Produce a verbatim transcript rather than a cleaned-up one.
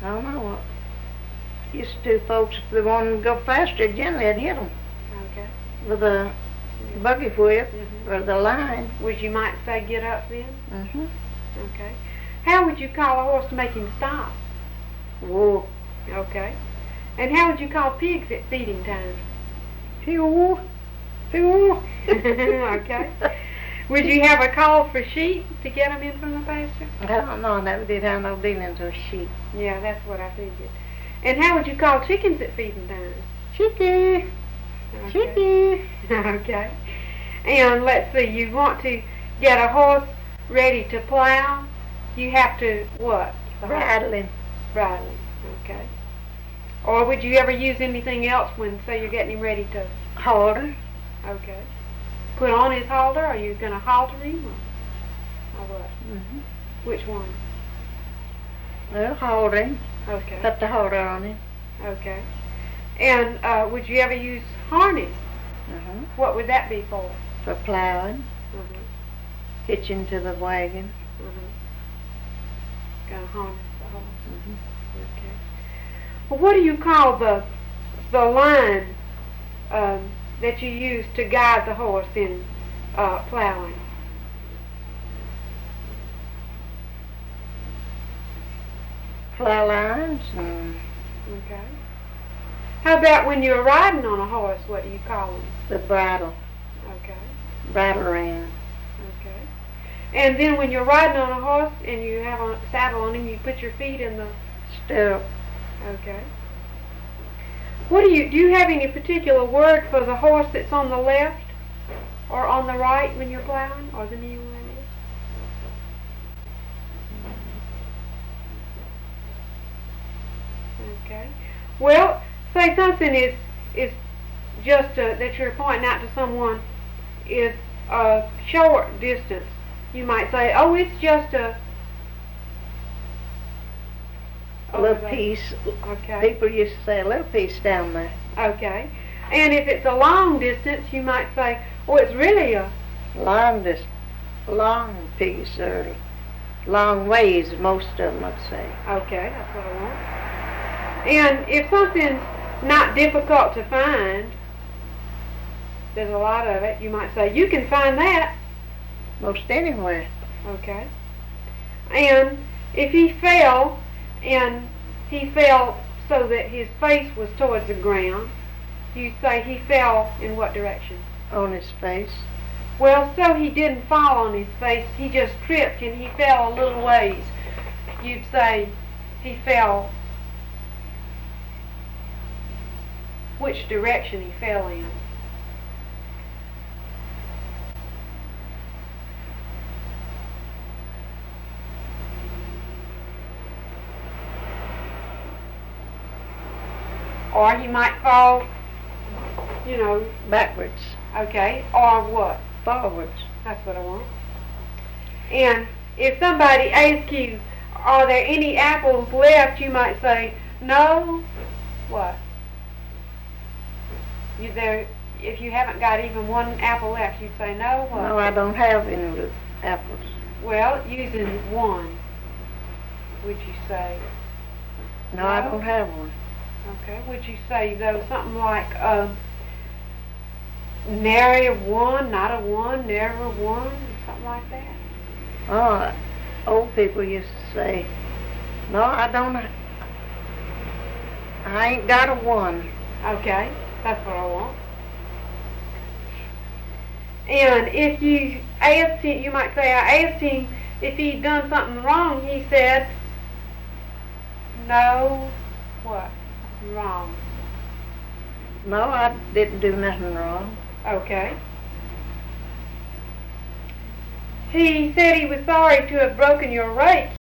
I don't know. Used to folks, if they wanted to go faster, generally they'd hit them Okay. with a buggy whip Mhm. or the line. Which you might say get up then? Mm-hmm. Okay. How would you call a horse to make him stop? Whoa. Okay. And how would you call pigs at feeding time? Pew. Pew. Okay. Would you have a call for sheep to get them in from the pasture? I don't know. I never did have no dealings with sheep. Yeah, that's what I figured. And how would you call chickens at feeding time? Chickie. Okay. Chickie. Okay. And let's see, you want to get a horse ready to plow, you have to what? Rattling. Rattling. Okay. Or would you ever use anything else when, say, you're getting him ready to? Halter. Okay. Put on his halter, or are you going to halter him, or, or what? Mm-hmm. Which one? Well, halter him. Okay. Put the halter on him. Okay. And uh, would you ever use harness? Uh-huh. What would that be for? For plowing. Uh-huh. Hitching to the wagon. Uh-huh. Got to harness the horse. Mm-hmm. Okay. Well, what do you call the the line um, that you use to guide the horse in uh, plowing? Plow lines and Okay. How about when you're riding on a horse? What do you call them? the bridle. Okay. Bridle rein. Okay. And then when you're riding on a horse and you have a saddle on him, you put your feet in the. Stirrup. Okay. What do you do? You have any particular word for the horse that's on the left or on the right when you're plowing, or the knee one is? Okay. Well, say something is is just uh, that you're pointing out to someone is a short distance. You might say, "Oh, it's just a." A little over there." piece. Okay. People used to say a little piece down there. Okay. And if it's a long distance, you might say, "Oh, it's really a." Long dis- long piece or long ways, most of them would say. Okay, that's what I want. And if something's not difficult to find, there's a lot of it, you might say, "You can find that." Most anywhere. Okay. And if he fell, and he fell so that his face was towards the ground, you say he fell in what direction? On his face. Well, so he didn't fall on his face, he just tripped and he fell a little ways. You'd say he fell, which direction he fell in. Or he might fall, you know, Backwards. okay, or what? Forwards. That's what I want. And if somebody asks you, "Are there any apples left?" you might say, "No." What? You there? If you haven't got even one apple left, you'd say no. What? No, I don't have any of the apples. Well, using one, would you say? No, I No? don't have one. Okay. Would you say though something like um, nary a one, not a one, never one, something like that? Oh, old people used to say, "No, I don't. I ain't got a one." Okay, that's what I want. And if you asked him, you might say, "I asked him if he'd done something wrong." He said, "No, what? Wrong." No, I didn't do nothing wrong. Okay. He said he was sorry to have broken your rake.